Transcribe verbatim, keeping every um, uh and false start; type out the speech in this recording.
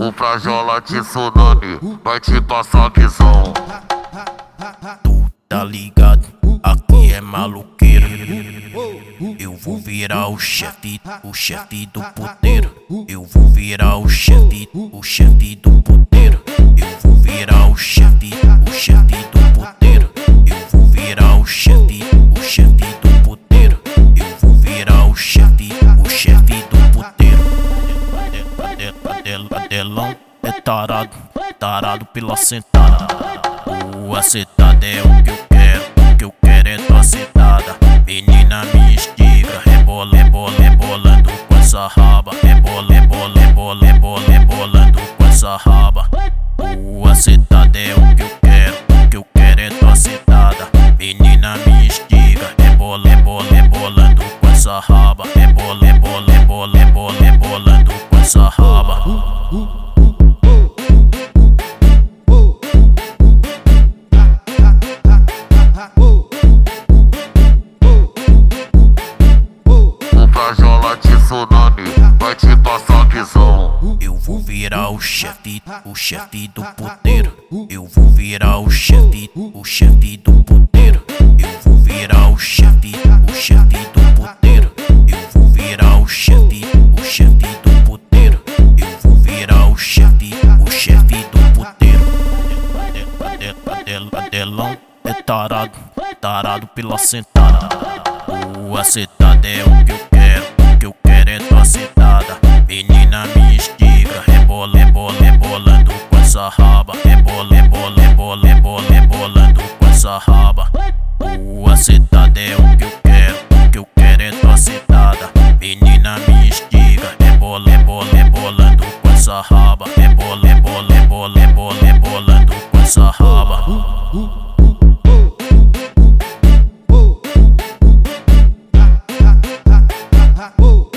O Frajola de tsunami vai te passar visão. Tu tá ligado, aqui é maluqueiro. Eu vou virar o chefe, o chefe do puteiro. Eu vou virar o chefe, o chefe do puteiro. Eu vou virar o chefe, o chefe do puteiro. Eu vou virar o chefe, o chefe do puteiro. Eu vou virar o chefe, o chefe do puteiro. Adelão é tarado, tarado pela sentada. O acertada é o que eu quero, o que eu quero é tua sentada. Menina me estiga, rebola, rebola, rebolando com essa raba. Rebola, rebola, rebola, rebola, rebolando com essa raba. O acertada é o que eu quero, o que eu quero é tua sentada. Menina me estiga, rebola, rebola, rebolando com essa raba. Rebola, rebola, rebola, rebola, rebolando com essa raba. Frajola de tsunami vai te passar visão. Eu vou virar o chefe, o chefe do puteiro. Eu vou virar o chefe, o chefe do puteiro. Eu vou virar o chefe, o chefe do puteiro. Eu vou virar o chefe, o chefe do puteiro. Eu vou virar o chefe, o chefe do puteiro. Adelão é tarado, tarado pela sentada. O acertada é o que eu quero, o que eu quero é tua sentada. Menina me estiga, rebola, rebola, rebolando com essa raba. Rebola, rebola, rebola, rebola, rebolando com essa raba. O acertada é o que eu quero, o que eu quero é tua sentada. Menina me estiga, rebola, rebola, rebolando com essa raba. Rebola, rebola, rebola, rebola, rebolando com essa raba. Whoa.